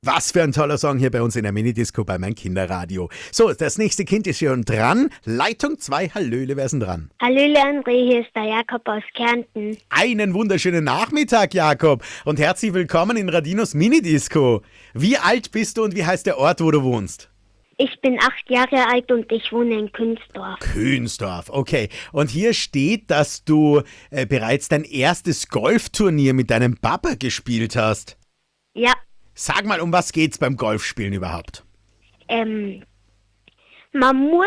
Was für ein toller Song hier bei uns in der Minidisco bei mein Kinderradio. So, das nächste Kind ist schon dran. Leitung 2, Hallöle, wer ist denn dran? Hallöle André, hier ist der Jakob aus Kärnten. Einen wunderschönen Nachmittag, Jakob. Und herzlich willkommen in Radinos Minidisco. Wie alt bist du und wie heißt der Ort, wo du wohnst? Ich bin 8 Jahre alt und ich wohne in Künzdorf. Künzdorf, okay. Und hier steht, dass du bereits dein erstes Golfturnier mit deinem Papa gespielt hast. Ja, Sag mal, um was geht's beim Golfspielen überhaupt? man muss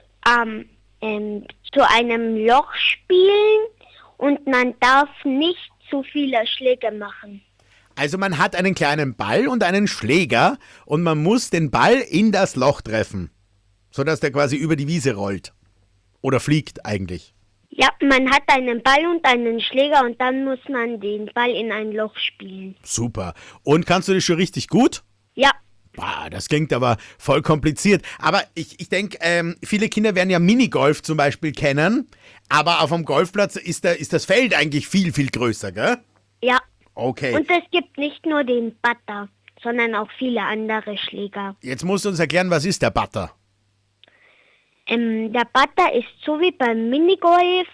zu einem Loch spielen und man darf nicht zu viele Schläge machen. Also man hat einen kleinen Ball und einen Schläger und man muss den Ball in das Loch treffen, sodass der quasi über die Wiese rollt. Oder fliegt eigentlich. Ja, man hat einen Ball und einen Schläger und dann muss man den Ball in ein Loch spielen. Super. Und kannst du das schon richtig gut? Ja, Boah, das klingt aber voll kompliziert. Aber ich denke, viele Kinder werden ja Minigolf zum Beispiel kennen. Aber auf dem Golfplatz ist das Feld eigentlich viel, viel größer, gell? ja. Okay. Und es gibt nicht nur den Butter, sondern auch viele andere Schläger. Jetzt musst du uns erklären, was ist der Butter? Der Butter ist so wie beim Minigolf,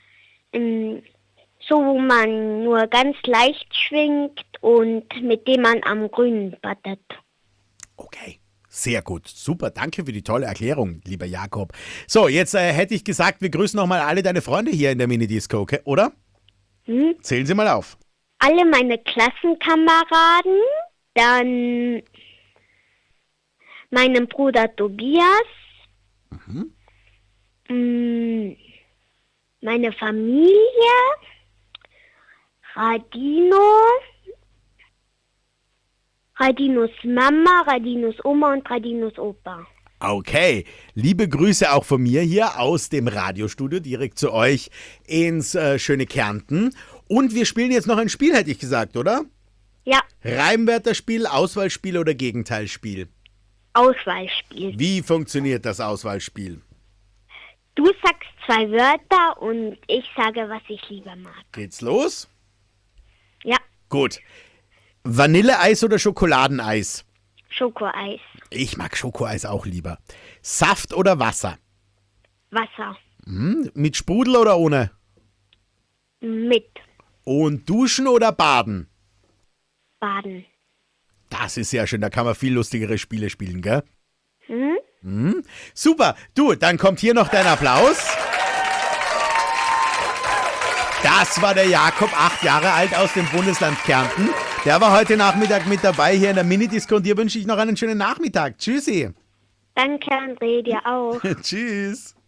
so wo man nur ganz leicht schwingt und mit dem man am Grünen buttert. Okay, sehr gut. Super, danke für die tolle Erklärung, lieber Jakob. So, jetzt hätte ich gesagt, wir grüßen nochmal alle deine Freunde hier in der Minidisco, okay? Oder? Zählen Sie mal auf. Alle meine Klassenkameraden, dann meinen Bruder Tobias, meine Familie, Radinos Mama, Radinos Oma und Radinos Opa. Okay, liebe Grüße auch von mir hier aus dem Radiostudio direkt zu euch ins schöne Kärnten. Und wir spielen jetzt noch ein Spiel, hätte ich gesagt, oder? Ja, Reimwörterspiel, Auswahlspiel oder Gegenteilspiel? Auswahlspiel. Wie funktioniert das Auswahlspiel? Du sagst 2 Wörter und ich sage, was ich lieber mag. Geht's los? Ja, Gut. Vanilleeis oder Schokoladeneis? Schokoeis, Ich mag Schokoeis auch lieber. Saft oder Wasser? Wasser, Mit Sprudel oder ohne? mit, Und duschen oder baden? Baden. Das ist sehr schön, da kann man viel lustigere Spiele spielen, gell? Super, du, dann kommt hier noch dein Applaus. Das war der Jakob, 8 Jahre alt aus dem Bundesland Kärnten. Der war heute Nachmittag mit dabei hier in der Minidisco und dir wünsche ich noch einen schönen Nachmittag. Tschüssi. Danke, André, dir auch. Tschüss.